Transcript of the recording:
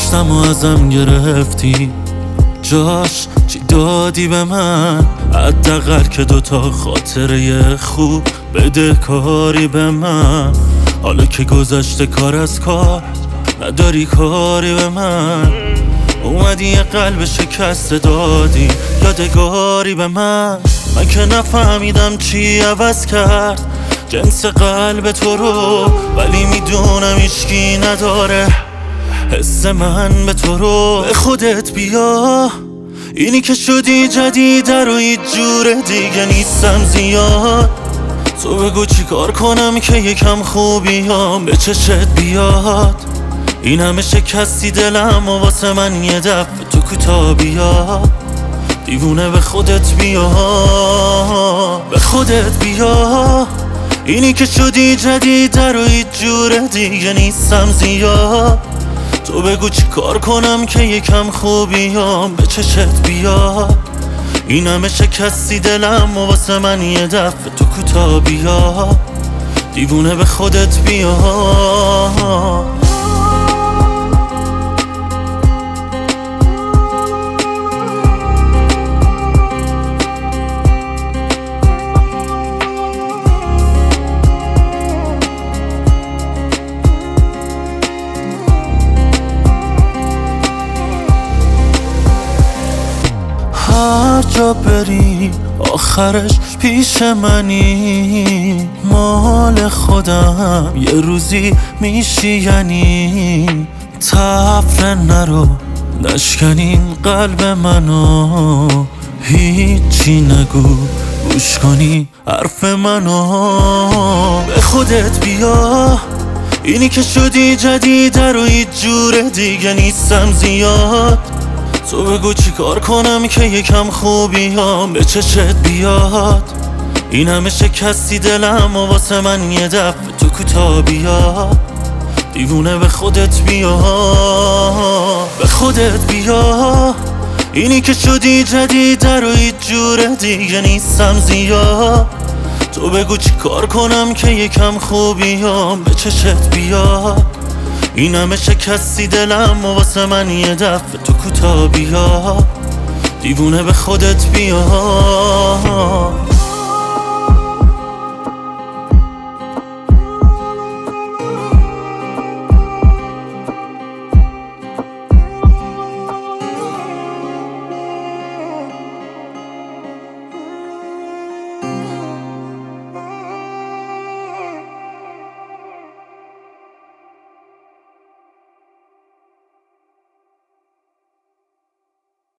داشتم و ازم گرفتی، جاش چی دادی به من؟ حداقل که دوتا خاطره خوب بده کاری به من. حالا که گذشته کار از کار، نداری کاری به من. اومدی یه قلب شکسته دادی یادگاری به من که نفهمیدم چی عوض کرد جنس قلب تو رو، ولی میدونم هیچکی نداره حس من به تو رو. به خودت بیا، اینی که شدی جدیده رو هیچ جور دیگه نیستم زیاد. تو بگو چی کار کنم که یکم خوبیام به چشت بیاد. این همه شکستی دلم و واسه من یه دفعه تو کوتا بیا. دیوونه به خودت بیا، به خودت بیا. اینی که شدی جدیده رو هیچ جور دیگه نیستم زیاد. تو بگو چی کار کنم که یکم خوبیام به چشت بیاد. این همه شکستی دلم و واسه من یه دفعه تو کوتا بیا. دیوونه به خودت بیا. هر جا بری آخرش پیش منی، مال خودم یه روزی میشی یعنی. تفره نرو نشکنین قلب منو، هیچی نگو گوش کنی حرف منو. به خودت بیا، اینی که شدی جدیده رو هیچ جور دیگه نیستم زیاد. تو بگو چی کار کنم که یکم خوبیام به چشت بیاد. این همه شکستی دلم و واسه من یه دفعه تو کوتا بیا. دیوونه به خودت بیا، به خودت بیا. اینی که شدی جدیده رو هیچ جور دیگه نیستم زیاد. تو بگو چی کار کنم که یکم خوبیام به چشت بیاد. این همه شکستی دلم و واسه من یه دفعه تو کوتا بیا. دیوونه به خودت بیا.